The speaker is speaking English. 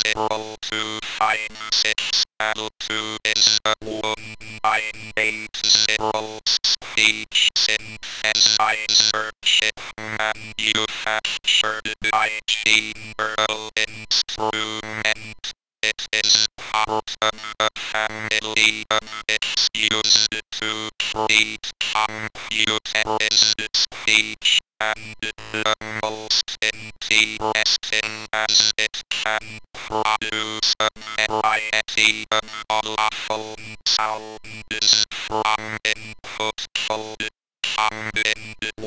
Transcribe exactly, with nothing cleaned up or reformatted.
zero two five six L two is a one nine eight zero speech synthesizer chip manufactured by Chamberlain Instrument. It is part of a family of bits used to treat computerized speech, and the most interesting as it can produce a variety of allophone sounds from input code combined